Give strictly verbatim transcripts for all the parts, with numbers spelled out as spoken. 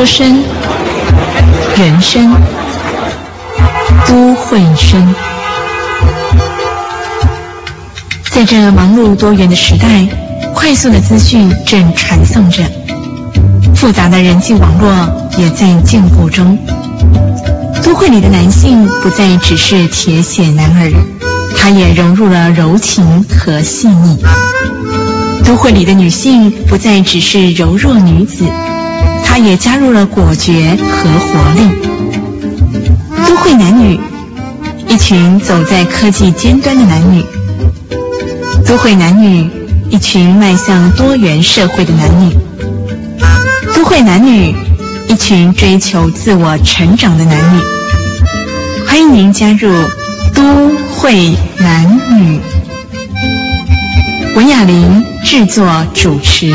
车声、人声、都会声。在这忙碌多元的时代，快速的资讯正传送着，复杂的人际网络也在进步中。都会里的男性不再只是铁血男儿，他也融入了柔情和细腻。都会里的女性不再只是柔弱女子，她也加入了果决和活力。都会男女，一群走在科技尖端的男女。都会男女，一群迈向多元社会的男女。都会男女，一群追求自我成长的男女。欢迎您加入都会男女。文雅玲制作主持。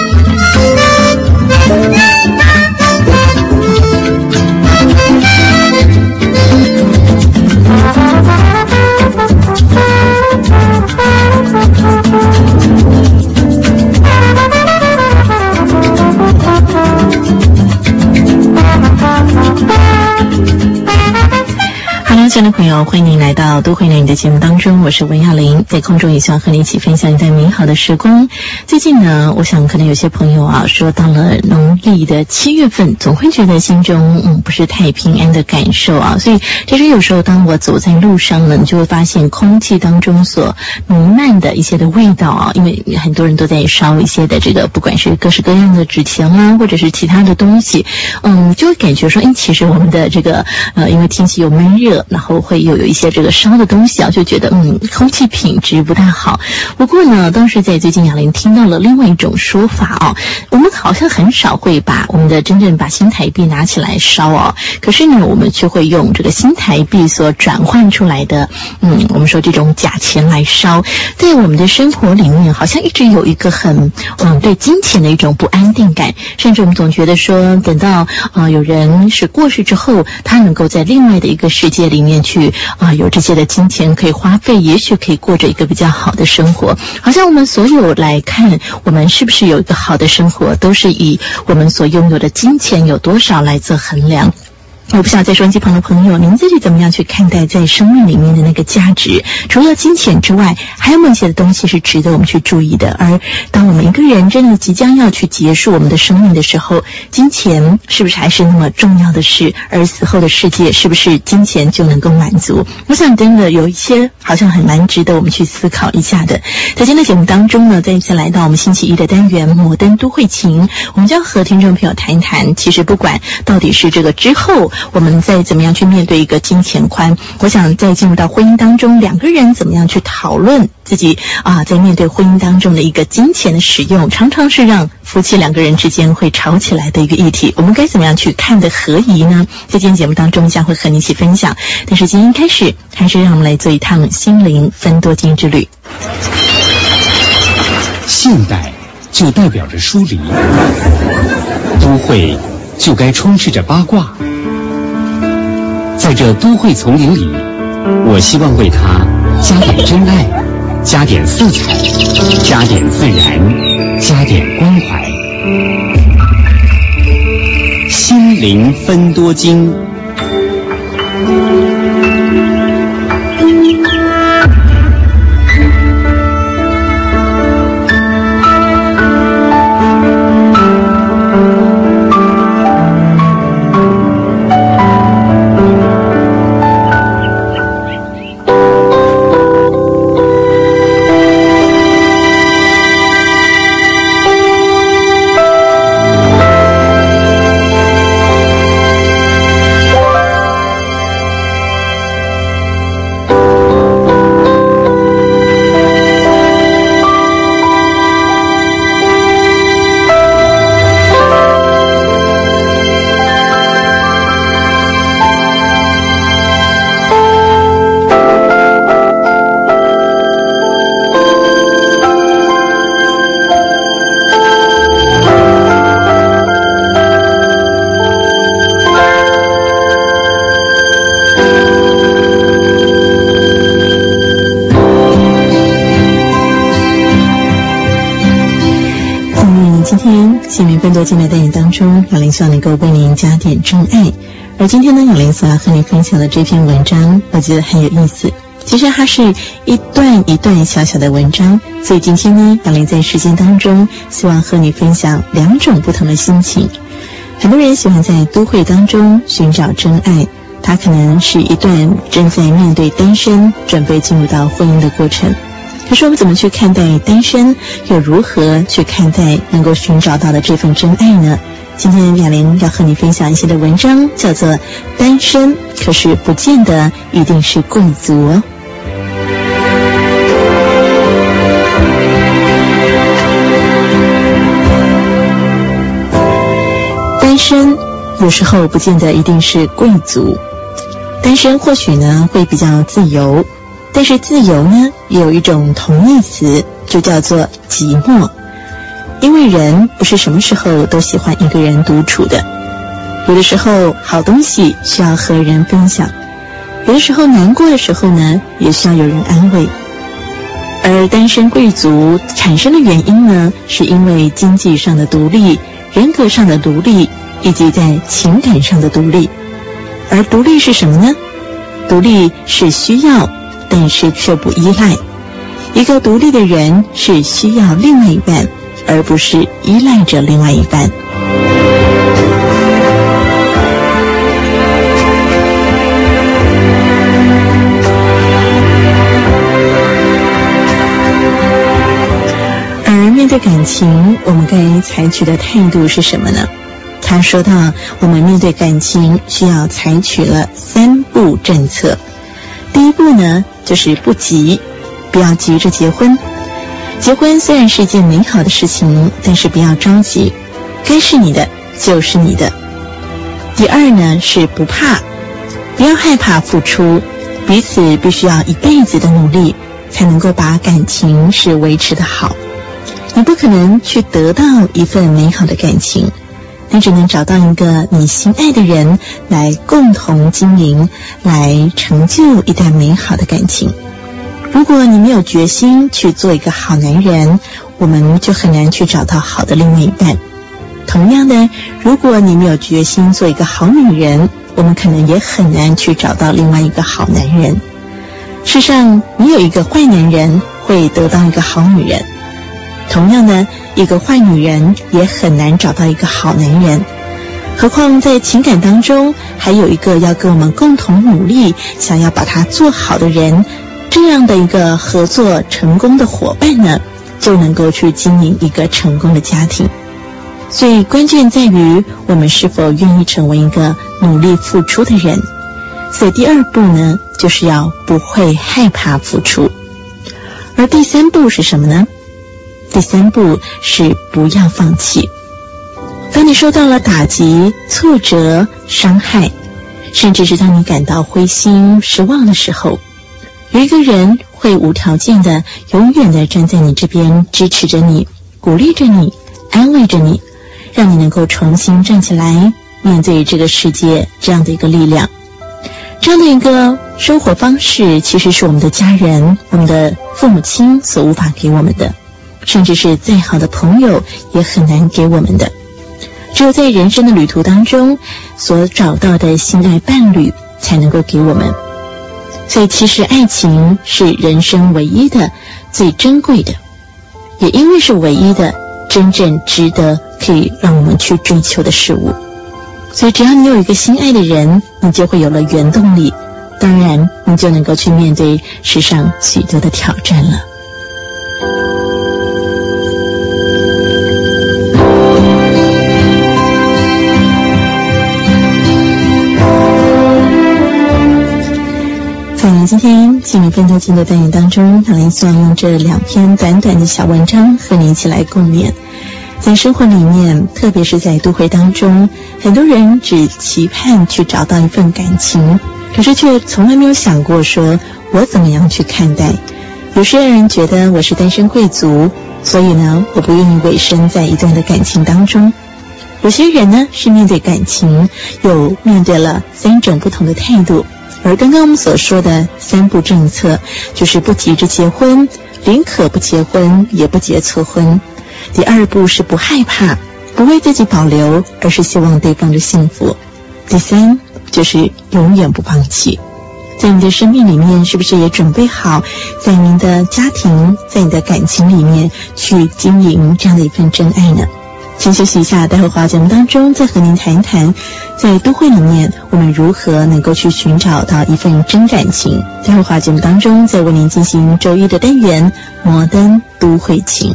亲爱的朋友，欢迎您来到都会男女的节目当中，我是文亚玲，在空中也希望和你一起分享一段美好的时光。最近呢，我想可能有些朋友啊，说到了农历的七月份，总会觉得心中嗯不是太平安的感受啊。所以其实有时候当我走在路上呢，你就会发现空气当中所弥漫的一些的味道啊，因为很多人都在烧一些的这个不管是各式各样的纸钱啊，或者是其他的东西，嗯，就会感觉说，哎，其实我们的这个呃，因为天气又闷热，然后会又有一些这个烧的东西啊，就觉得嗯空气品质不太好。不过呢，当时在最近雅玲听到了另外一种说法啊，我们好像很少会把我们的真正把新台币拿起来烧哦，可是呢，我们却会用这个新台币所转换出来的嗯，我们说这种假钱来烧。在我们的生活里面，好像一直有一个很嗯对金钱的一种不安定感，甚至我们总觉得说，等到呃有人是过世之后，他能够在另外的一个世界里面去啊、呃，有这些的金钱可以花费，也许可以过着一个比较好的生活。好像我们所有来看，我们是不是有一个好的生活，都是以我们所拥有的金钱有多少来做衡量。我不晓得在收音机旁的朋友，您自己怎么样去看待在生命里面的那个价值？除了金钱之外，还有没有一些的东西是值得我们去注意的？而当我们一个人真的即将要去结束我们的生命的时候，金钱是不是还是那么重要的事？而死后的世界是不是金钱就能够满足？我想真的有一些好像很蛮值得我们去思考一下的。在今天的节目当中呢，再一次来到我们星期一的单元摩登都会情，我们将和听众朋友谈一谈，其实不管到底是这个之后我们再怎么样去面对一个金钱观，我想在进入到婚姻当中，两个人怎么样去讨论自己啊，在面对婚姻当中的一个金钱的使用，常常是让夫妻两个人之间会吵起来的一个议题。我们该怎么样去看得合宜呢？在今天节目当中将会和你一起分享。但是今天开始，还是让我们来做一趟心灵分多金之旅。 现代就代表着疏离，都会就该充斥着八卦。在这都会丛林里，我希望为它加点真爱，加点色彩，加点自然，加点关怀。心灵分多金。 见面更多进来单元当中，雅玲希望能够为您加点真爱。而今天呢，雅玲所要和您分享的这篇文章，我觉得很有意思。其实它是一段一段小小的文章，所以今天呢，雅玲在时间当中，希望和你分享两种不同的心情。很多人喜欢在都会当中寻找真爱，它可能是一段正在面对单身，准备进入到婚姻的过程。可是我们怎么去看待单身，又如何去看待能够寻找到的这份真爱呢？今天雅玲要和你分享一些的文章，叫做单身可是不见得一定是贵族哦。单身有时候不见得一定是贵族，单身或许呢会比较自由，但是自由呢也有一种同义词，就叫做寂寞。因为人不是什么时候都喜欢一个人独处的，有的时候好东西需要和人分享，有的时候难过的时候呢也需要有人安慰。而单身贵族产生的原因呢，是因为经济上的独立、人格上的独立，以及在情感上的独立。而独立是什么呢？独立是需要，但是却不依赖。一个独立的人是需要另外一半，而不是依赖着另外一半。而面对感情，我们该采取的态度是什么呢？他说到，我们面对感情需要采取了三步政策。第一步呢，就是不急，不要急着结婚。结婚虽然是一件美好的事情，但是不要着急，该是你的就是你的。第二呢，是不怕，不要害怕付出，彼此必须要一辈子的努力，才能够把感情是维持得好。你不可能去得到一份美好的感情，你只能找到一个你心爱的人来共同经营，来成就一段美好的感情。如果你没有决心去做一个好男人，我们就很难去找到好的另外一半。同样的，如果你没有决心做一个好女人，我们可能也很难去找到另外一个好男人。事实上，你有一个坏男人会得到一个好女人，同样的，一个坏女人也很难找到一个好男人。何况在情感当中，还有一个要跟我们共同努力，想要把它做好的人，这样的一个合作成功的伙伴呢，就能够去经营一个成功的家庭。所以关键在于我们是否愿意成为一个努力付出的人。所以第二步呢，就是要不会害怕付出。而第三步是什么呢？第三步是不要放弃。当你受到了打击、挫折、伤害，甚至是当你感到灰心、失望的时候，有一个人会无条件的、永远的站在你这边，支持着你，鼓励着你，安慰着你，让你能够重新站起来，面对这个世界这样的一个力量。这样的一个生活方式，其实是我们的家人、我们的父母亲所无法给我们的，甚至是再好的朋友也很难给我们的。只有在人生的旅途当中所找到的心爱伴侣，才能够给我们。所以其实爱情是人生唯一的、最珍贵的，也因为是唯一的，真正值得可以让我们去追求的事物。所以只要你有一个心爱的人，你就会有了原动力，当然你就能够去面对世上许多的挑战了。在今天心理分多金的单元当中，唐玲希望用这两篇短短的小文章和你一起来共勉。在生活里面，特别是在都会当中，很多人只期盼去找到一份感情，可是却从来没有想过说我怎么样去看待。有些人觉得我是单身贵族，所以呢我不愿意委身在一段的感情当中。有些人呢是面对感情又面对了三种不同的态度，而刚刚我们所说的三步政策，就是不急着结婚，宁可不结婚也不结错婚。第二步是不害怕，不不为自己保留，而是希望对方的幸福。第三，就是永远不放弃。在你的生命里面，是不是也准备好在您的家庭，在你的感情里面去经营这样的一份真爱呢？先休息一下，待会儿回到节目当中再和您谈一谈，在都会里面我们如何能够去寻找到一份真感情。待会儿回到节目当中再为您进行周一的单元摩登都会情。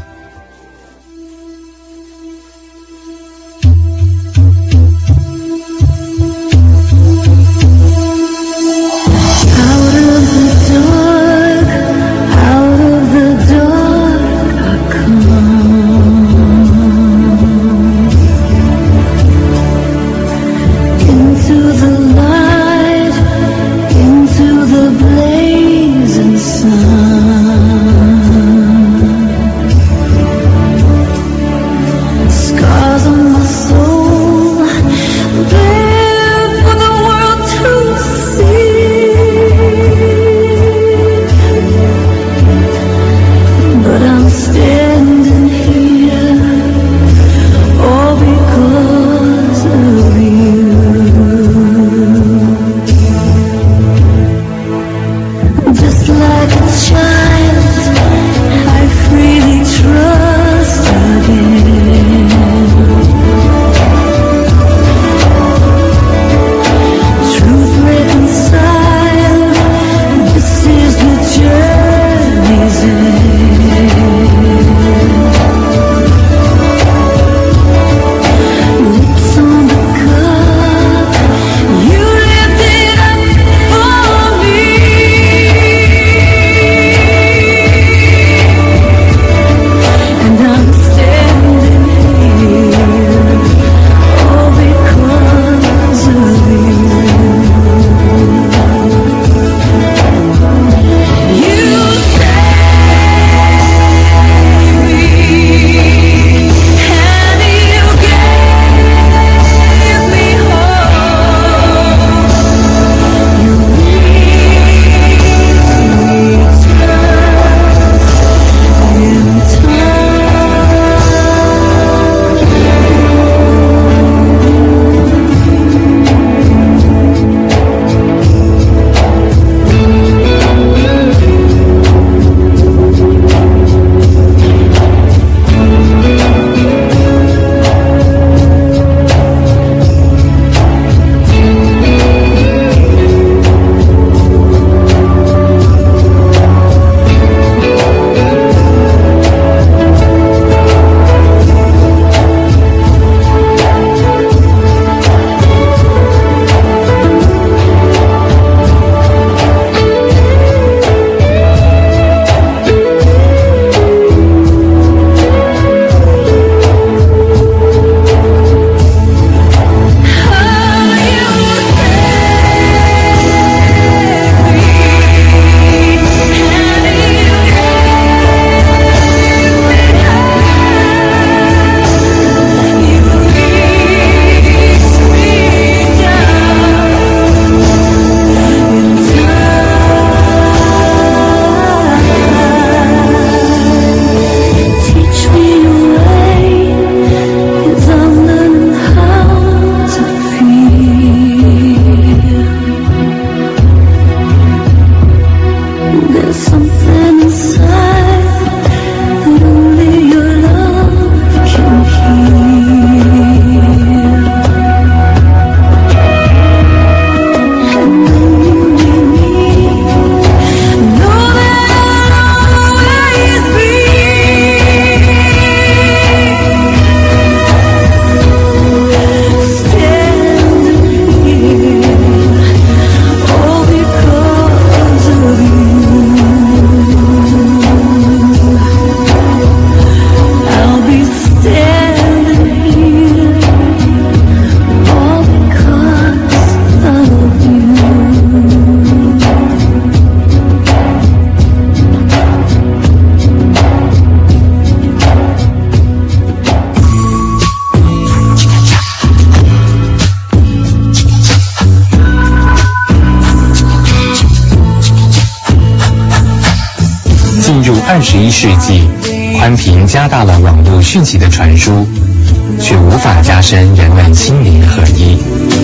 二十一世纪，宽频加大了网络讯息的传输， 却无法加深人们心灵合一。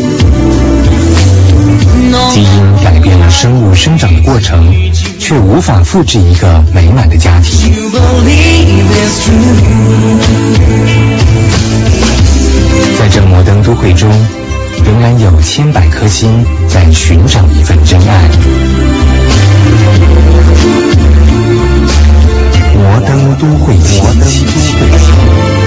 基因改变了生物生长的过程，却无法复制一个美满的家庭。在这摩登都会中，仍然有千百颗心在寻找一份真爱。摩登都会情，摩登都会情。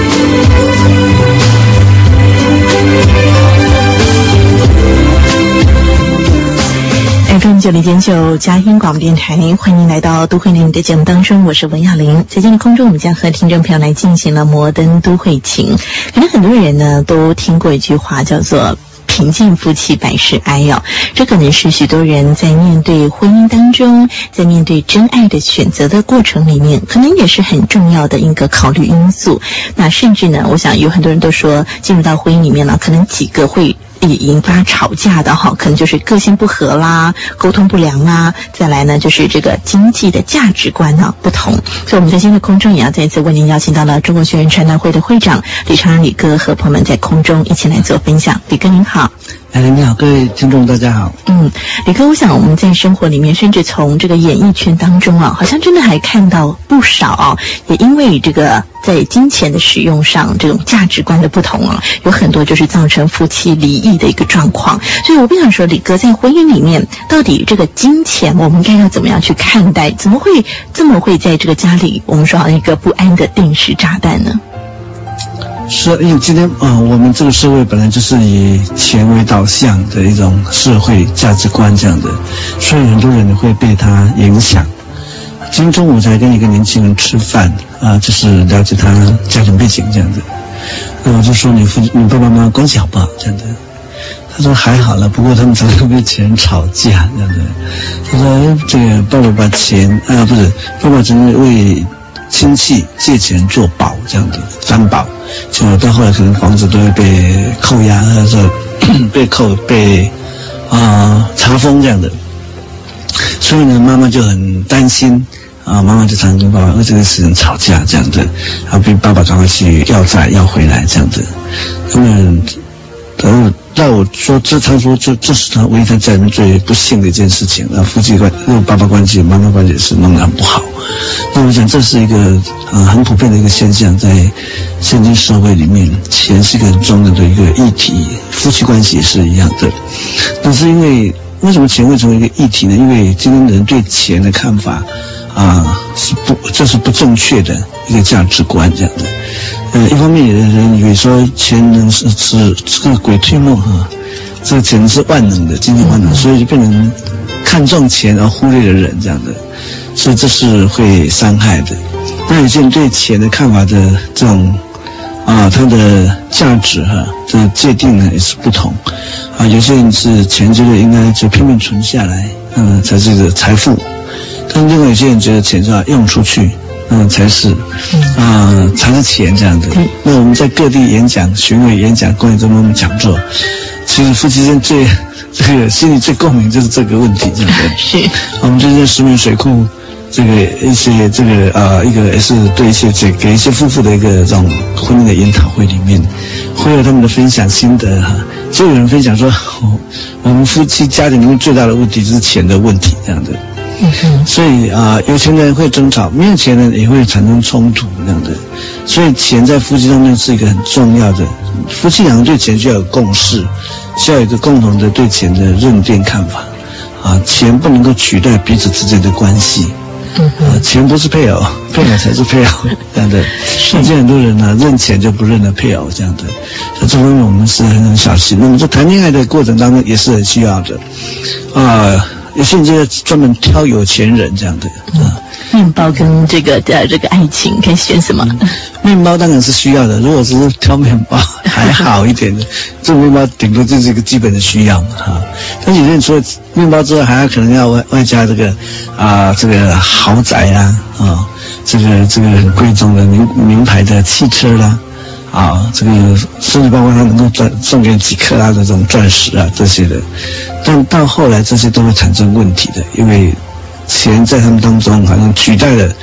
F M 九零点九佳音广播电台，欢迎来到都会男女的节目当中，我是文雅玲。在今天空中，我们将和听众朋友来进行了摩登都会情。可能很多人呢都听过一句话，叫做贫贱夫妻百事哀哦，这可能是许多人在面对婚姻当中，在面对真爱的选择的过程里面，可能也是很重要的一个考虑因素。那甚至呢，我想有很多人都说，进入到婚姻里面呢，可能几个会引发吵架的哈，可能就是个性不合啦，沟通不良啦，再来呢就是这个经济的价值观呢不同。所以我们在今天的空中也要再一次为您邀请到了中国学院传道会的会长李长安李哥和朋友们在空中一起来做分享。李哥您好。 哎，你好，各位听众大家好。 嗯，李哥，我想我们在生活里面，甚至从这个演艺圈当中啊，好像真的还看到不少啊，也因为这个在金钱的使用上，这种价值观的不同啊，有很多就是造成夫妻离异的一个状况。所以我不想说，李哥在婚姻里面，到底这个金钱我们该要怎么样去看待？怎么会这么会在这个家里，我们说好像一个不安的定时炸弹呢？ 是，因为今天啊、呃，我们这个社会本来就是以钱为导向的一种社会价值观这样的，所以很多人会被它影响。今天中午才跟一个年轻人吃饭啊、呃，就是了解他家庭背景这样的。那我就说你父你爸爸妈妈关系好不好这样的？他说还好了，不过他们常常为钱吵架这样的。他说哎，这个爸爸把钱啊、呃、不是爸爸只是为亲戚借钱做保这样的担保，结果到后来可能房子都会被扣押，或者说被扣被啊、呃、查封这样的，所以呢妈妈就很担心啊，妈妈就常常跟爸爸为这个事情吵架这样的，然后逼爸爸赶快去要债要回来这样的。那么然后那我说这他说这这是他唯一他家里面最不幸的一件事情，然后夫妻关如果爸爸关系妈妈关系是弄得不好。那我想这是一个呃很普遍的一个现象，在现今社会里面，钱是一个很重要的一个议题，夫妻关系也是一样的。但是因为为什么钱会成为一个议题呢？因为今天人对钱的看法啊、呃、是不这是不正确的一个价值观这样的。呃，一方面有的人以为说钱能是是这个鬼推磨哈，这个钱是万能的，经济万能，所以就变成看重钱而忽略了人这样的，所以这是会伤害的。那有些人对钱的看法的这种啊，它的价值哈，这个界定呢也是不同啊。有些人是钱觉得应该就拼命存下来，嗯，才是个财富，但另外有些人觉得钱是要用出去。嗯，才是，啊、呃，才是钱这样的。那我们在各地演讲、巡回演讲、公益中心讲座，其实夫妻间最这个心里最共鸣就是这个问题，这样的。 是。 我们最近在石门水库这个一些这个啊、呃、一个也是对一些这给一些夫妇的一个这种婚姻的研讨会里面，会有他们的分享心得哈。就有人分享说，哦、我们夫妻家庭里面最大的问题就是钱的问题这样的。 嗯哼， 所以啊、呃，有钱人会争吵，没有钱人也会产生冲突那样的。所以钱在夫妻中间是一个很重要的，夫妻两个对钱需要有共识，需要有一个共同的对钱的认定看法。啊，钱不能够取代彼此之间的关系。嗯哼，啊，钱不是配偶，配偶才是配偶这样的。现在很多人呢、啊，认钱就不认了配偶这样的，所以这方面我们是很很小心。那么在谈恋爱的过程当中也是很需要的，啊。有些人就专门挑有钱人这样的， 嗯，面包跟这个呃这个爱情该选什么？ 嗯、面包当然是需要的，如果只是挑面包还好一点的，这面包顶多就是一个基本的需要哈。但有些人除了面包之外，还要可能要外外加这个啊、呃、这个豪宅啦啊，这个这个很贵重的名名牌的汽车啦。啊，这个甚至包括他能够赚送给几克拉的这种钻石啊这些的，但到后来这些都会产生问题的，因为钱在他们当中好像取代了彼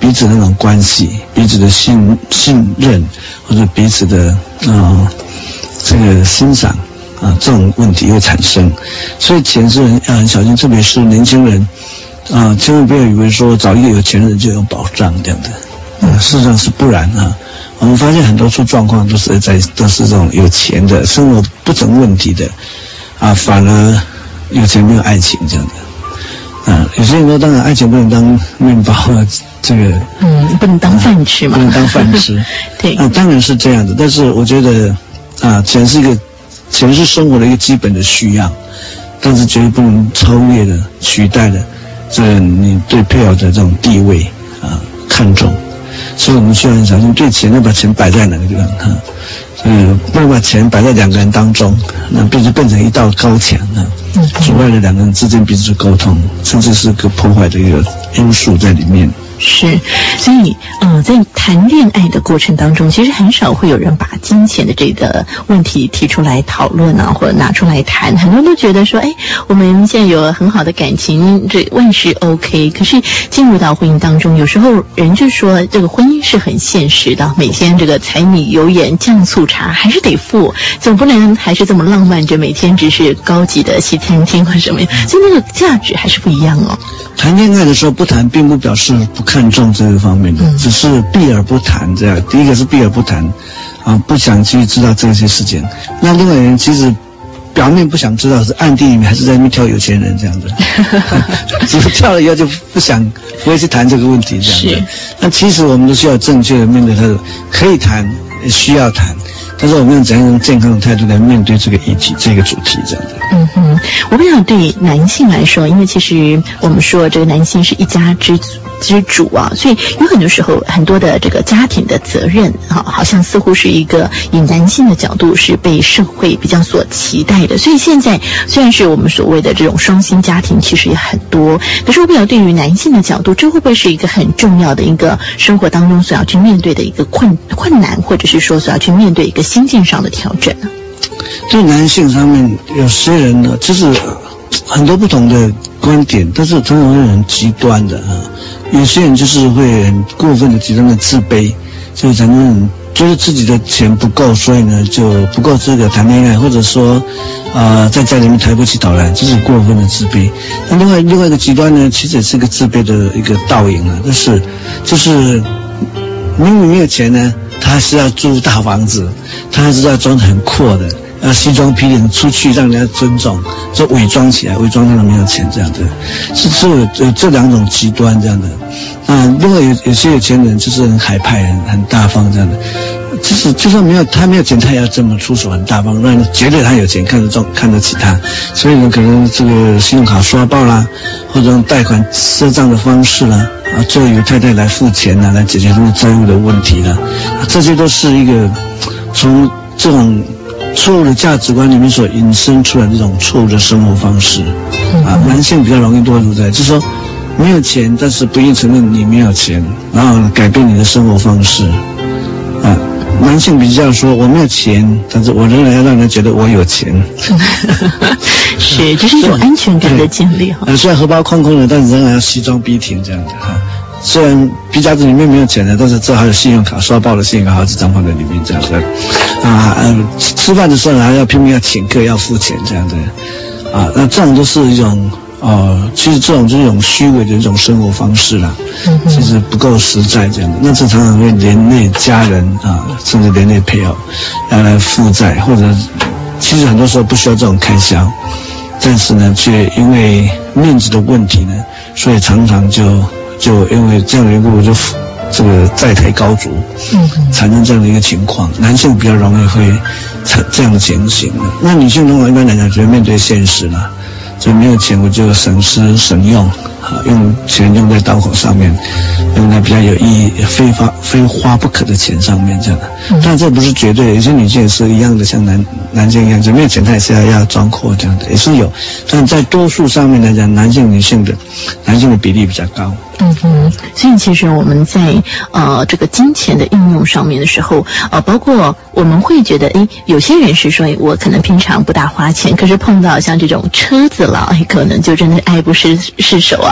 彼此那种关系，彼此的信信任，或者彼此的啊、呃、这个欣赏啊，这种问题会产生。所以钱是很要很小心，特别是年轻人啊，千万不要以为说找一个有钱人就有保障这样的，啊，事实上是不然啊。我们发现很多出状况都是在都是这种有钱的，生活不成问题的啊，反而有钱没有爱情这样的。啊，有些人说，当然爱情不能当面包啊，这个嗯，不能当饭吃嘛， 不能当饭吃。 对， 啊，当然是这样的。但是我觉得，啊，钱是一个，钱是生活的一个基本的需要，但是绝对不能超越的、取代的，这你对配偶的这种地位啊看重。所以我们需要很小心，对钱要把钱摆在哪个地方哈？嗯，不能把钱摆在两个人当中，那变就变成一道高墙啊，阻碍了两个人之间彼此沟通，甚至是个破坏的一个因素在里面。 是，所以呃，在谈恋爱的过程当中，其实很少会有人把金钱的这个问题提出来讨论啊，或者拿出来谈。很多人都觉得说，哎，我们现在有很好的感情，这万事 OK。可是进入到婚姻当中，有时候人就说，这个婚姻是很现实的，每天这个柴米油盐酱醋茶还是得付，总不能还是这么浪漫着每天只是高级的西餐厅或什么，所以那个价值还是不一样哦。 谈恋爱的时候不谈，并不表示不看重这个方面的，嗯、只是避而不谈这样。第一个是避而不谈，啊，不想去知道这些事情。那另外人其实表面不想知道，是暗地里面还是在那边挑有钱人这样子。只是跳了以后就不想不会去谈这个问题这样子。那其实我们都需要正确的面对它，可以谈，也需要谈。但是我们用怎样用健康的态度来面对这个议题、这个主题，这样的。 嗯哼，我不想对男性来说，因为其实我们说这个男性是一家之之主啊，所以有很多时候很多的这个家庭的责任啊，好像似乎是一个以男性的角度是被社会比较所期待的。所以现在虽然是我们所谓的这种双薪家庭，其实也很多，可是我不晓得对于男性的角度，这会不会是一个很重要的一个生活当中所要去面对的一个困困难，或者是说所要去面对一个心境上的调整呢？ 对男性上面，有些人呢，就是很多不同的观点，但是常常会很极端的啊。有些人就是会很过分的极端的自卑，所以才能觉得自己的钱不够，所以呢就不够这个谈恋爱，或者说啊、呃、在家里面抬不起头来，这是过分的自卑。那另外另外一个极端呢，其实也是一个自卑的一个倒影啊，但是就是明明没有钱呢，他还是要住大房子，他还是要装得很阔的，要西装皮领出去让人家尊重，就伪装起来，伪装他没有钱这样的，是是有有这两种极端这样的。啊，另外有有些有钱人就是很海派、很很大方这样的，就是就算没有他没有钱，他也要这么出手很大方，让人觉得他有钱，看得重看得起他。所以呢，可能这个信用卡刷爆啦，或者用贷款赊账的方式啦。啊，最后由太太来付钱啦，来解决他们债务的问题啦，啊，这些都是一个从这种错误的价值观里面所引申出来的这种错误的生活方式。啊，男性比较容易堕入在，就是说没有钱，但是不愿承认你没有钱，然后改变你的生活方式。啊，男性比较说我没有钱，但是我仍然要让人觉得我有钱。 是，这是一种安全感的建立哈。 啊，虽然荷包空空的，但是仍然要西装笔挺这样的哈。虽然皮夹子里面没有钱的，但是这还有信用卡刷爆的信用卡好几张放在里面这样的。啊，呃，吃饭的时候还要拼命要请客要付钱这样的。啊，那这种都是一种。哦，其实这种就是一种虚伪的一种生活方式啦，嗯、其实不够实在这样的。那这常常会连累家人啊，甚至连累配偶要来负债，或者其实很多时候不需要这种开销，但是呢，却因为面子的问题呢，所以常常就就因为这样的缘故就这个债台高筑，嗯，产生这样的一个情况。男性比较容易会产这样的情形的，那女性通常一般来讲，就会面对现实啦。所以没有钱，我就省吃省用，啊，用钱用在刀口上面，用在比较有意义、非花非花不可的钱上面这样的。嗯、但这不是绝对，有些女性也是一样的，像男男性一样，就没有钱，她也是要要装阔这样的，也是有。但在多数上面来讲，男性女性的男性的比例比较高。 嗯哼，所以其实我们在呃这个金钱的应用上面的时候，呃，包括我们会觉得，诶，有些人是说，我可能平常不大花钱，可是碰到像这种车子了，诶，可能就真的爱不释释手啊。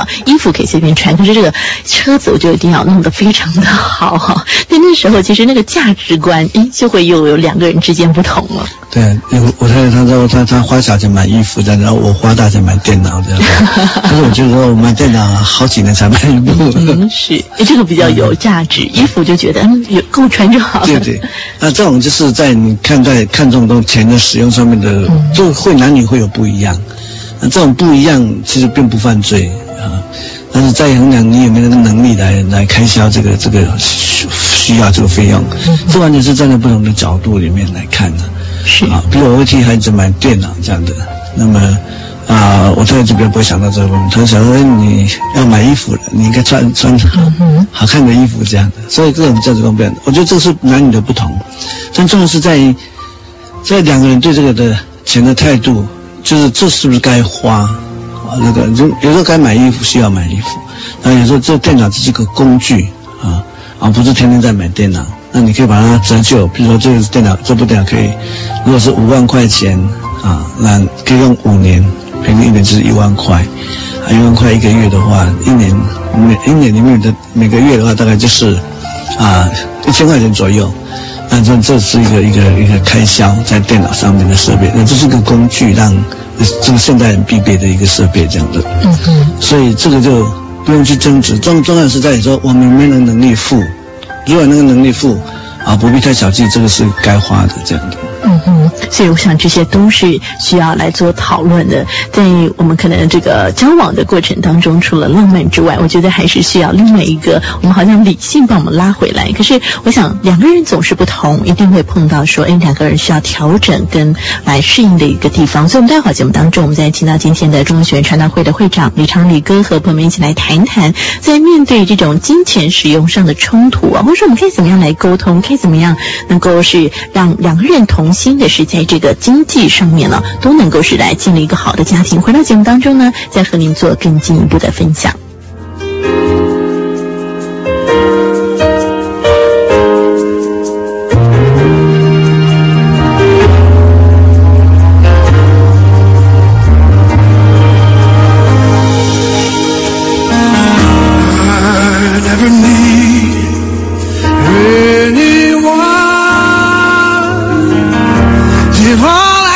啊，衣服可以随便穿，可是这个车子我就一定要弄得非常的好哈。但那时候其实那个价值观，哎，就会又有两个人之间不同了。 对，我太太她说她她花小钱买衣服，然后我花大钱买电脑这样。但是我就说我买电脑好几年才买一部。 嗯，是，这个比较有价值，衣服就觉得嗯有够穿就好了。 对对，那这种就是在你看待看重东钱的使用上面的，嗯、就会男女会有不一样。那这种不一样其实并不犯罪啊，但是在衡量你有没有那个能力来来开销这个这个需要这个费用，嗯、这完全是站在不同的角度里面来看的。 是啊， 比如我会替孩子买电脑这样的，那么啊，我太太就比较不会想到这个问题，她想说你要买衣服了，你应该穿穿好看的衣服这样的，所以这种价值观不一样。我觉得这是男女的不同，真正的是在于在两个人对这个的钱的态度，就是这是不是该花啊？那个就有时候该买衣服需要买衣服，然后有时候这电脑只是个工具啊，而不是天天在买电脑。那你可以把它折旧，比如说这个电脑，这部电脑可以，如果是五万块钱啊，那可以用五年，平均一年就是一万块，啊，一万块一个月的话，一年每一年里面的每个月的话，大概就是啊一千块钱左右。那这这是一个一个一个开销在电脑上面的设备，那这是一个工具，让这个现代人必备的一个设备这样的。嗯嗯。所以这个就不用去争执，重重要是在于说我们有没有能力付。如果那个能力付啊，不必太小气，这个是该花的这样的。 嗯哼，所以我想这些都是需要来做讨论的。在我们可能这个交往的过程当中，除了浪漫之外，我觉得还是需要另外一个，我们好像理性帮我们拉回来。可是我想两个人总是不同，一定会碰到说，哎，两个人需要调整跟来适应的一个地方。所以我们待会儿节目当中，我们再请到今天的中文学院传道会的会长李长礼哥和朋友们一起来谈谈，在面对这种金钱使用上的冲突啊，或者说我们可以怎么样来沟通，可以怎么样能够是让两个人同心的是在这个经济上面呢，都能够是来建立一个好的家庭。回到节目当中呢，再和您做更进一步的分享。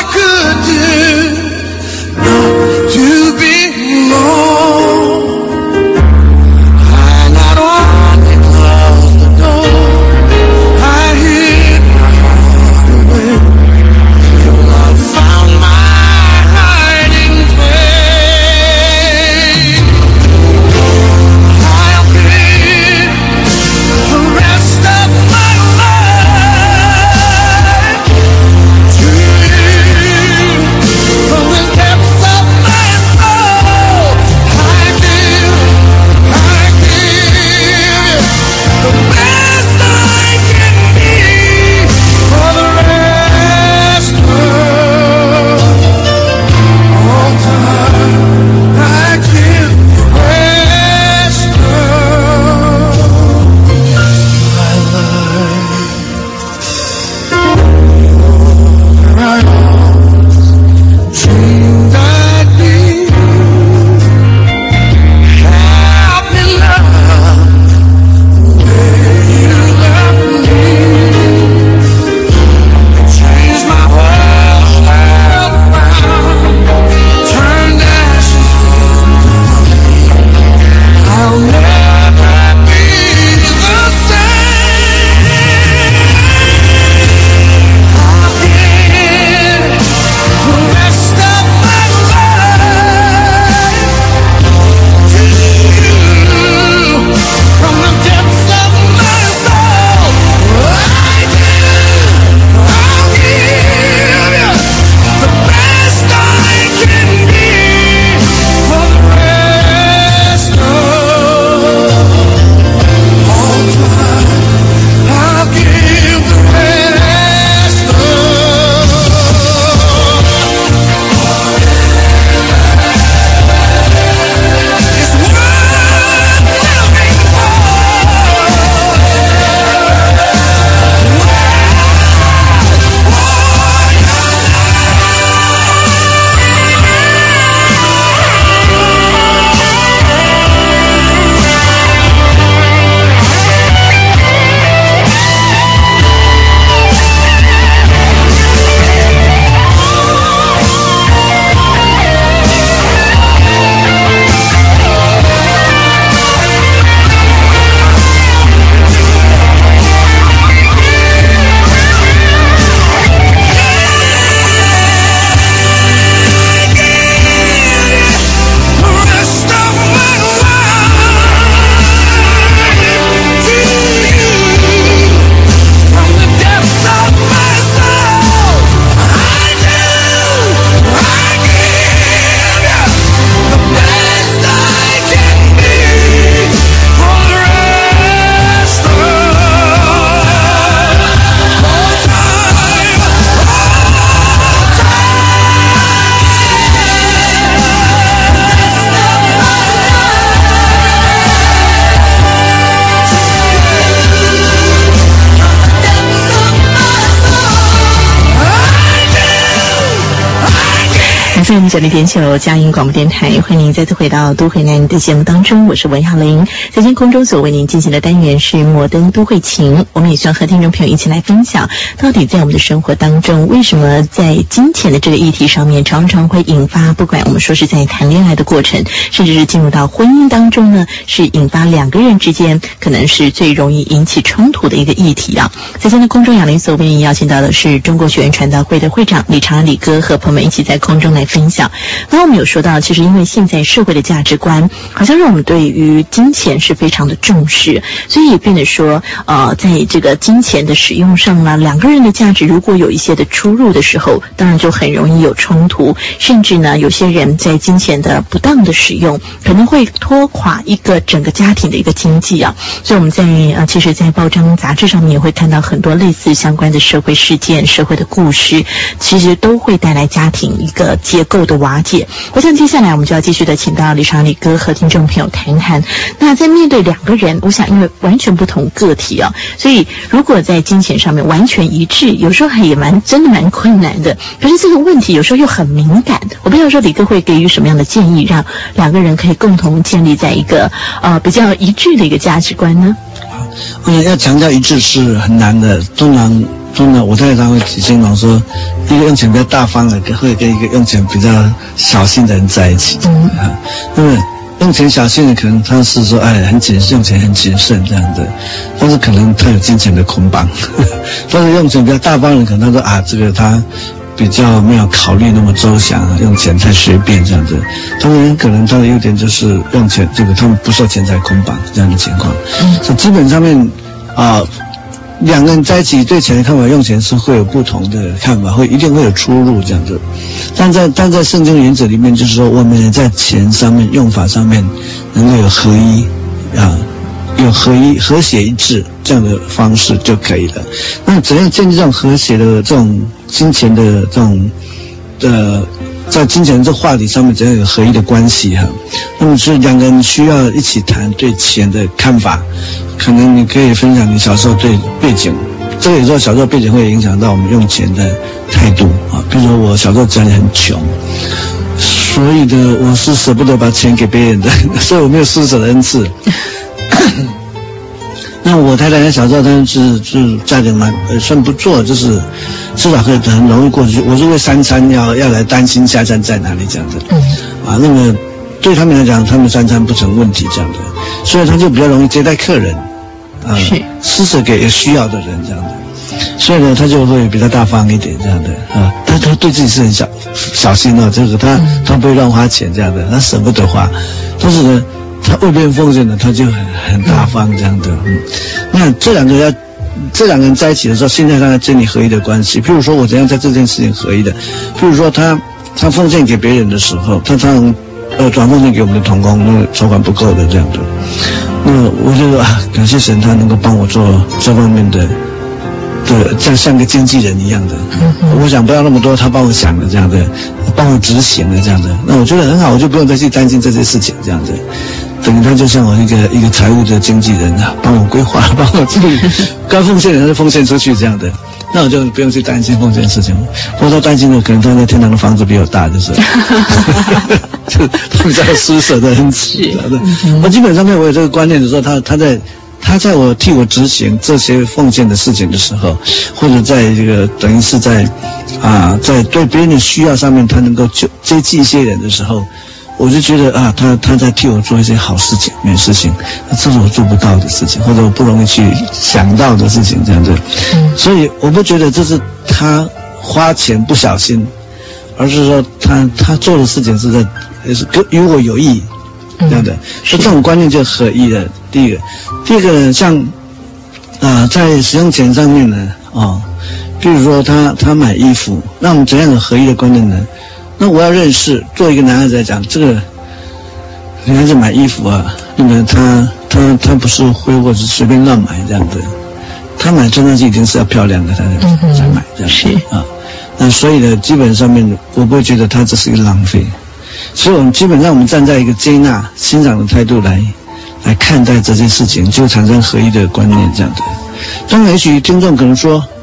To be alone F M 九零点九佳音广播电台，欢迎您再次回到都会南的节目当中，我是文耀玲。在今天空中所为您进行的单元是摩登都会情，我们也希望和听众朋友一起来分享，到底在我们的生活当中，为什么在金钱的这个议题上面，常常会引发，不管我们说是在谈恋爱的过程，甚至是进入到婚姻当中呢，是引发两个人之间可能是最容易引起冲突的一个议题啊。在今天的空中雅玲所为您邀请到的是中国学院传道会的会长李长安李哥，和朋友们一起在空中来分享。刚刚我们有说到，其实因为现在社会的价值观好像让我们对于金钱是非常的重视，所以也变得说呃，在这个金钱的使用上呢，两个人的价值如果有一些的出入的时候，当然就很容易有冲突，甚至呢有些人在金钱的不当的使用可能会拖垮一个整个家庭的一个经济啊。所以我们在呃，其实在报章杂志上面也会看到很多类似相关的社会事件、社会的故事，其实都会带来家庭一个结构的瓦解。我想接下来我们就要继续的请到李长李哥和听众朋友谈谈，那在面对两个人，我想因为完全不同个体啊，所以如果在金钱上面完全一致，有时候还也蛮真的蛮困难的。可是这个问题有时候又很敏感，我不知道说李哥会给予什么样的建议，让两个人可以共同建立在一个呃比较一致的一个价值观呢？ 我想要强调一致是很难的，通常通常我太太会形容说，一个用钱比较大方的会跟一个用钱比较小心的人在一起。嗯啊，那么用钱小心的可能他是说哎很谨用钱很谨慎这样的，但是可能他有金钱的捆绑。但是用钱比较大方的可能他说啊这个他比较没有考虑那么周详，用钱太随便这样子。他们可能他的优点就是用钱这个他们不受钱财捆绑这样的情况。嗯，所以基本上面啊。呃两个人在一起对钱的看法、用钱是会有不同的看法，会一定会有出入这样子。但在但在圣经原则里面，就是说我们在钱上面、用法上面能够有合一啊，有合一、和谐一致这样的方式就可以了。那怎样建立这种和谐的这种金钱的这种呃，在金钱这话题上面怎样有合一的关系哈？那么是两个人需要一起谈对钱的看法。可能你可以分享你小时候对背景，这个有时候小时候背景会影响到我们用钱的态度啊。比如说我小时候家里很穷，所以呢我是舍不得把钱给别人的，所以我没有施舍的恩赐。那我太太小时候她是是家庭蛮呃算不错，就是至少可以很容易过去。我是为三餐要要来担心下餐在哪里这样子，啊，那么对他们来讲，他们三餐不成问题这样的，所以他就比较容易接待客人。啊，施舍给有需要的人这样的，所以呢，他就会比较大方一点这样的啊。他他对自己是很小小心哦，这个他他不会乱花钱这样的，他舍不得花，但是呢，他为别人奉献呢，他就很很大方这样的。嗯，那这两个要这两个人在一起的时候，现在让他建立合一的关系。譬如说我怎样在这件事情合一的，譬如说他他奉献给别人的时候，他常常呃转奉献给我们的同工，那个筹款不够的这样的。那我就说啊，感谢神，他能够帮我做这方面的，的像像个经纪人一样的。嗯、我想不要那么多，他帮我想的这样的，帮我执行的这样的。那我觉得很好，我就不用再去担心这些事情这样的。等于他就像我一个一个财务的经纪人啊，帮我规划，帮我处理，该奉献的就奉献出去这样的。那我就不用去担心奉献的事情。我说担心的可能他在天堂的房子比我大，就是，就他们叫施舍的恩赐。我基本上面我有这个观念的时候，他他在他在我替我执行这些奉献的事情的时候，或者在这个等于是在啊在对别人的需要上面，他能够接接济一些人的时候。我就觉得啊，他他在替我做一些好事情、美事情，这是我做不到的事情，或者我不容易去想到的事情，这样子。嗯，所以我不觉得这是他花钱不小心，而是说他他做的事情是在也是跟与我有益，这样的。所以这种观念就合一了。第一个，第二个呢，像啊、呃，在使用钱上面呢，哦，比如说他他买衣服，那我们怎样的合一的观念呢？那我要认识，作为一个男孩子来讲，这个女孩子买衣服啊，那么他他他不是挥霍，是随便乱买这样的。他买穿上去一定是要漂亮的，他才买这样是啊。那所以呢，基本上面我不会觉得他这是一个浪费。所以我们基本上我们站在一个接纳、欣赏的态度来来看待这件事情，就产生合一的观念这样的。当然，也许听众可能说。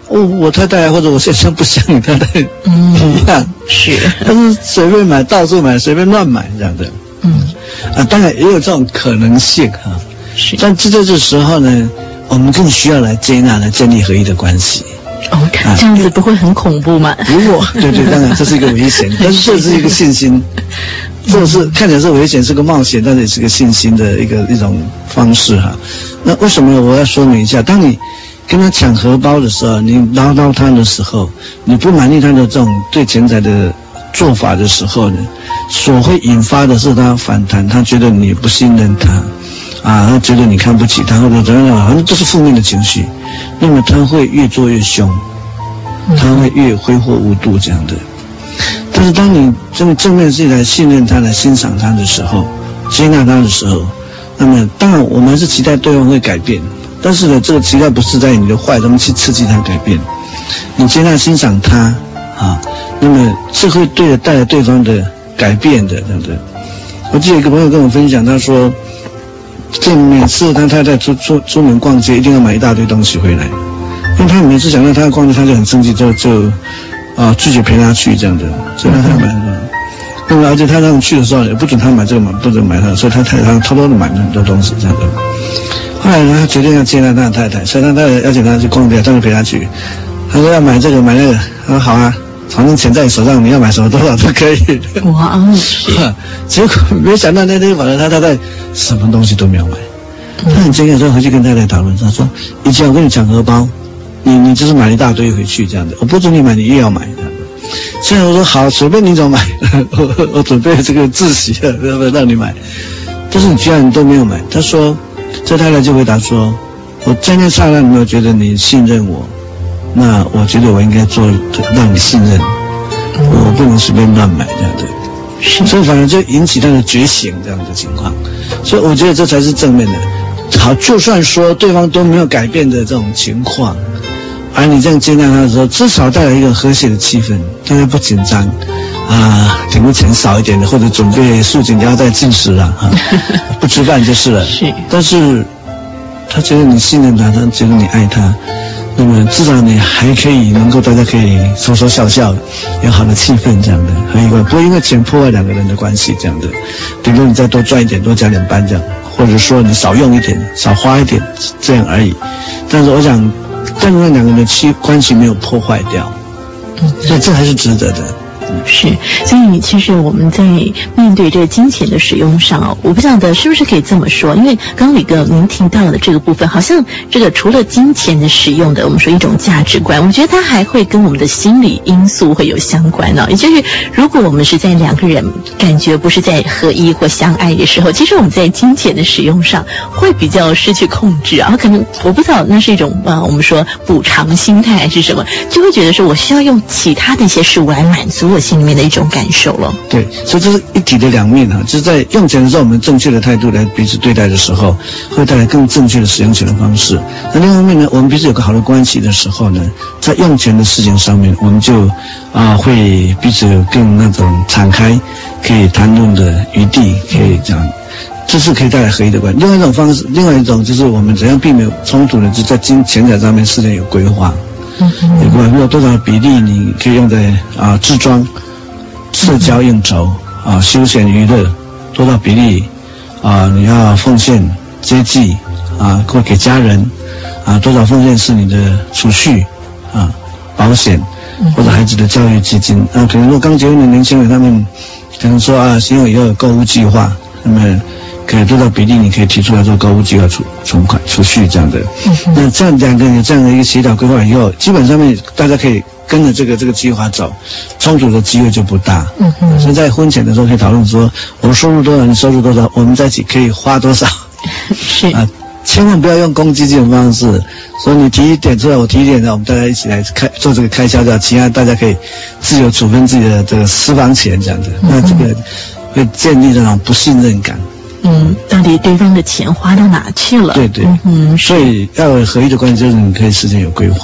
我我太太或者我先生不像你太太一样， 嗯、是， 但是随便买到处买随便乱买这样的， 嗯啊，当然也有这种可能性哈、啊， 是， 但在这时候呢，我们更需要来接纳来建立合一的关系。 哦，这样子不会很恐怖吗？ 如果对对，当然这是一个危险，但是这是一个信心，这是看起来是危险，是个冒险，但是也是个信心的一个一种方式哈。那为什么我要说明一下？当你跟他抢荷包的时候，你唠叨他的时候，你不满意他的这种对钱财的做法的时候呢，所会引发的是他反弹，他觉得你不信任他，啊，他觉得你看不起他，或者怎么样，反正都是负面的情绪。那么他会越做越凶，他会越挥霍无度这样的。但是当你这么正面自己来信任他、来欣赏他的时候，接纳他的时候，那么当然我们还是期待对方会改变，但是呢，这个期待不是在你的坏中去刺激他改变，你接纳欣赏他啊，那么是会对带来对方的改变的，对不对？我记得一个朋友跟我分享，他说，这每次他太太出出出门逛街，一定要买一大堆东西回来，因为他每次想到他逛街，他就很生气，就就啊拒绝陪他去这样的，所以他买的。那么而且他让去的时候也不准他买这个买，不准买他，所以他太太偷偷的买了很多东西这样的。后来呢，他决定要接纳他的太太，所以他太太邀请他去逛街，他就陪他去。他说要买这个买那个，他说好啊。反正钱在你手上，你要买什么多少都可以。 哇，是。 结果没想到那天晚上，他太太什么东西都没有买。他很惊讶，说回去跟太太讨论，他说：“以前我跟你抢荷包，你你就是买一大堆回去这样的，我不准你买，你也要买。”现在我说好，随便你怎么买，我我准备这个自习了，要不要让你买？但是你居然都没有买。他说，这太太就回答说：“我在那刹那没有觉得你信任我。”那我觉得我应该做让你信任，我不能随便乱买这样的，是，所以反而就引起他的觉醒这样的情况，所以我觉得这才是正面的。好，就算说对方都没有改变的这种情况，而你这样接纳他的时候，至少带来一个和谐的气氛，大家不紧张啊，领个钱少一点的，或者准备束紧腰带进食了啊，不吃饭就是了。是，但是他觉得你信任他，他觉得你爱他。那么至少你还可以能够大家可以说说笑笑，有好的气氛这样的，还有一个不会因为钱破坏两个人的关系这样的。比如你再多赚一点，多加点班这样，或者说你少用一点，少花一点这样而已。但是我想，但是那两个人的气关系没有破坏掉，所以这还是值得的。 是，所以其实我们在面对这个金钱的使用上哦，我不晓得是不是可以这么说，因为刚刚李哥您提到的这个部分，好像这个除了金钱的使用的，我们说一种价值观，我觉得它还会跟我们的心理因素会有相关哦。也就是如果我们是在两个人感觉不是在合一或相爱的时候，其实我们在金钱的使用上会比较失去控制啊，可能我不知道那是一种啊，我们说补偿心态还是什么，就会觉得说我需要用其他的一些事物来满足我心里面的一种感受了。 对，所以这是一体的两面哈、啊，就是在用钱的时候，我们正确的态度来彼此对待的时候，会带来更正确的使用钱的方式。那另外一面呢，我们彼此有个好的关系的时候呢，在用钱的事情上面，我们就啊会彼此有更那种敞开可以谈论的余地，可以这样，这是可以带来合一的关系。另外一种方式，另外一种就是我们怎样避免冲突呢？就在金钱财上面事先有规划。有关有多少比例你可以用在啊置装、社交应酬啊、休闲娱乐，多少比例啊你要奉献接济啊或给家人啊，多少奉献是你的储蓄啊、保险或者孩子的教育基金啊。可能如果刚结婚的年轻人，他们可能说啊，希望以后有购物计划，那么可以多少比例你可以提出来做购物计划储存款储蓄这样的。嗯、那这样两个人有这样的一个协调规划以后，基本上面大家可以跟着这个这个计划走，冲突的机会就不大。嗯嗯。所以在婚前的时候可以讨论说，我们收入多少，你收入多少，我们在一起可以花多少。是啊，千万不要用公积金的方式，说你提一点出来，我提一点，然后我们大家一起来开做这个开销，这样其他大家可以自由处分自己的这个私房钱这样的。嗯、那这个会建立这种不信任感。 嗯，到底对方的钱花到哪去了？ 对对，嗯，所以要有合一的关系，就是你可以事先有规划。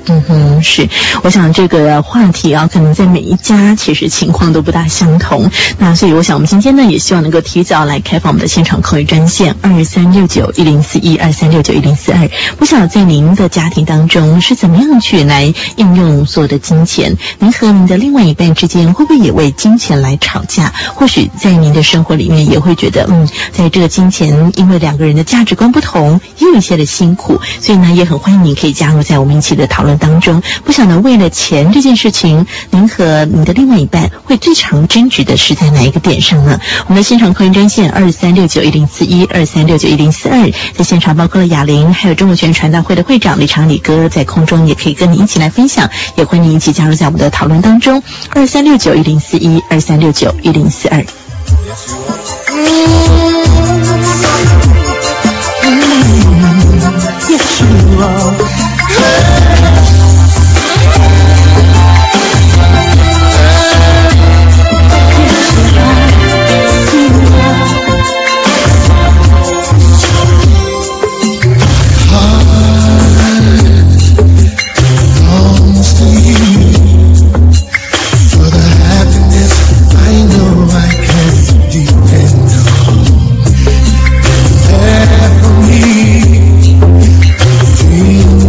嗯哼，是，我想这个话题啊，可能在每一家其实情况都不大相同。那所以我想我们今天呢，也希望能够提早来开放我们的现场口语专线二三六九一零四一二三六九一零四二。不晓得在您的家庭当中是怎么样去来应用所有的金钱？您和您的另外一半之间会不会也为金钱来吵架？或许在您的生活里面也会觉得，嗯，在这个金钱，因为两个人的价值观不同，也有一些的辛苦，所以呢，也很欢迎您可以加入在我们一起的讨论当中。不晓得为了钱这件事情，您和您的另外一半会最常争执的是在哪一个点上呢？我们的现场口音专线二三六九一零四一二三六九一零四二，在现场包括了雅玲，还有中国全传道会的会长李长礼哥，在空中也可以跟你一起来分享，也欢迎您一起加入在我们的讨论当中。二三六九一零四一二三六九一零四二。Yes, you are. There for me, dream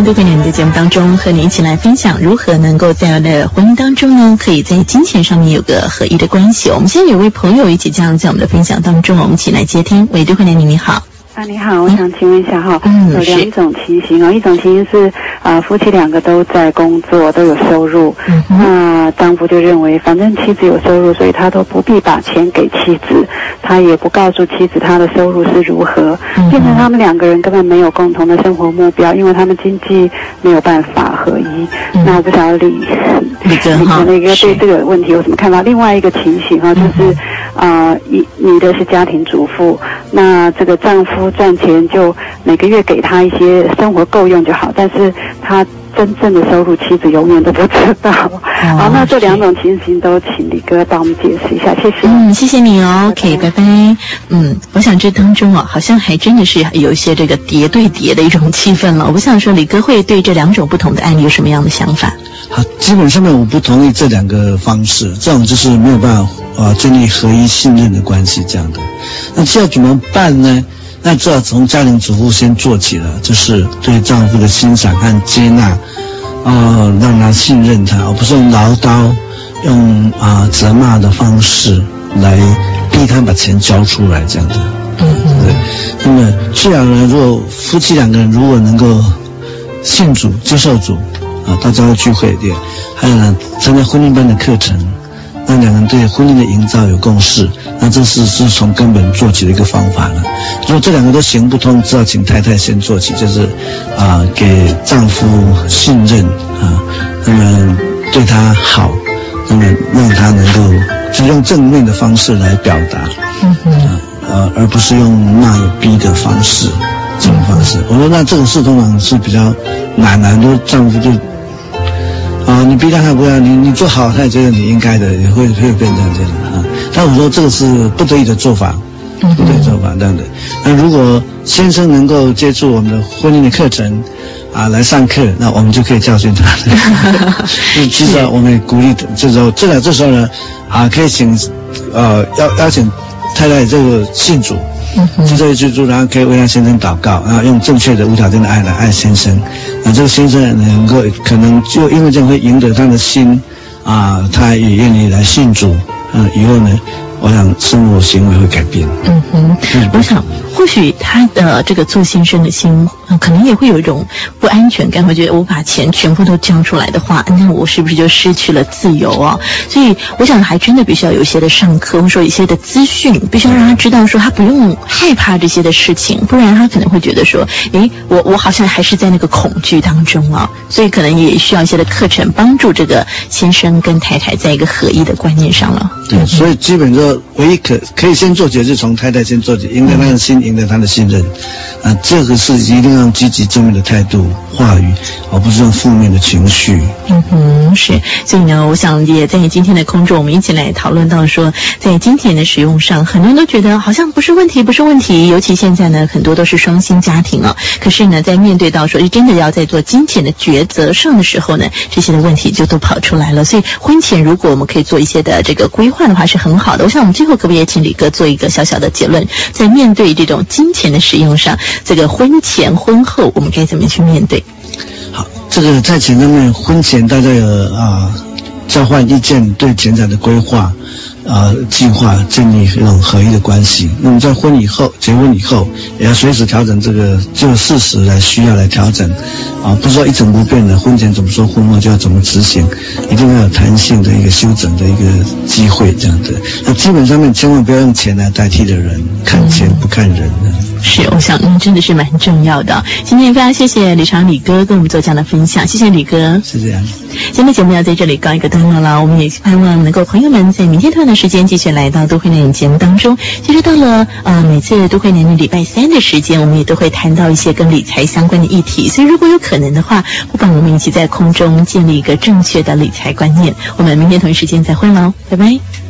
都会年的节目当中，和你一起来分享如何能够在我的婚姻当中呢，可以在金钱上面有个合一的关系。我们现在有位朋友一起这样在我们的分享当中，我们一起来接听。喂，都会年，你好。 啊，你好，我想请问一下哈， 嗯， 有两种情形哦，一种情形是啊、呃，夫妻两个都在工作，都有收入，嗯、那丈夫就认为反正妻子有收入，所以他都不必把钱给妻子，他也不告诉妻子他的收入是如何，嗯、变成他们两个人根本没有共同的生活目标，因为他们经济没有办法合一。嗯、那我不晓得李李哥那个对这个问题有什么看法？另外一个情形哈，就是啊，一、呃、女的是家庭主妇，那这个丈夫赚钱就每个月给他一些生活够用就好，但是他真正的收入妻子永远都不知道。哦、好，那这两种情形都请李哥帮我们解释一下，谢谢。 嗯，谢谢你哦 ，OK， 拜拜。嗯，我想这当中啊，好像还真的是有一些这个叠对叠的一种气氛了。我想说，李哥会对这两种不同的案例有什么样的想法？ 好，基本上面我不同意这两个方式，这种就是没有办法啊建立合一信任的关系这样的。那这要怎么办呢？那这要从家庭主妇先做起了，就是对丈夫的欣赏和接纳，呃，让他信任他，而不是用唠叨、用啊、呃、责骂的方式来逼他把钱交出来这样的。嗯嗯。对。那么这两个人，如果夫妻两个人如果能够信主、接受主啊，到教会聚会对，还有呢参加婚姻班的课程。让两人对婚姻的营造有共识，那这是是从根本做起的一个方法了。如果这两个都行不通，只好请太太先做起，就是啊、呃、给丈夫信任啊，那么对他好，那么让他能够就用正面的方式来表达，嗯嗯、啊，呃，而不是用骂与逼的方式，这种方式。我说那这种事通常是比较难的，很多丈夫就。啊，你逼他他不要，你你做好，他也觉得你应该的，也会会变成这样啊。但我说这个是不得已的做法，不得已做法这样的。那如果先生能够接触我们的婚姻的课程啊，来上课，那我们就可以教训他了。至少我们也鼓励，这时候这个这时候呢，啊，可以请呃邀邀请太太这个信主。就这一居住，然后可以为他先生祷告，然后用正确的无条件的爱来爱先生，啊，这个先生能够可能就因为这样会赢得他的心，啊，他也愿意来信主，嗯、啊，以后呢，我想生活行为会改变。 嗯哼，我想或许他的这个做先生的心、呃，可能也会有一种不安全感，会觉得我把钱全部都交出来的话，那我是不是就失去了自由啊？所以我想还真的必须要有一些的上课，或者说一些的资讯，必须要让他知道说他不用害怕这些的事情，不然他可能会觉得说，诶，我我好像还是在那个恐惧当中啊，所以可能也需要一些的课程帮助这个先生跟太太在一个合一的观念上了。 对，所以基本上唯一可可以先做起，就是从太太先做起，赢得他的心，赢得他的信任，啊，这个是一定要用积极正面的态度、话语，而不是用负面的情绪。 嗯哼，是。所以呢，我想也在今天的空中，我们一起来讨论到说，在金钱的使用上，很多人都觉得好像不是问题，不是问题。尤其现在呢，很多都是双薪家庭啊。可是呢，在面对到说真的要在做金钱的抉择上的时候呢，这些的问题就都跑出来了。所以婚前如果我们可以做一些的这个规划的话，是很好的。我想我们最后可不可以也请李哥做一个小小的结论，在面对这种金钱的使用上，这个婚前婚后我们该怎么去面对？ 好，这个在钱上面，婚前大家有啊交换意见，对钱财的规划啊计划，建立一种合一的关系。那么在婚以后，结婚以后，也要随时调整这个，就事实来需要来调整啊，不是说一成不变的，婚前怎么说，婚后就要怎么执行，一定要有弹性的一个修整的一个机会，这样的。那基本上面千万不要用钱来代替的人，看钱不看人的。 是，我想嗯真的是蛮重要的。今天非常谢谢李长李哥跟我们做这样的分享，谢谢李哥。 是这样。 今天的节目要在这里告一个段落了，我们也盼望能够朋友们在明天同样的时间继续来到都会男女节目当中。其实到了呃每次都会男女礼拜三的时间，我们也都会谈到一些跟理财相关的议题，所以如果有可能的话，不妨我们一起在空中建立一个正确的理财观念。我们明天同一时间再会喽，拜拜。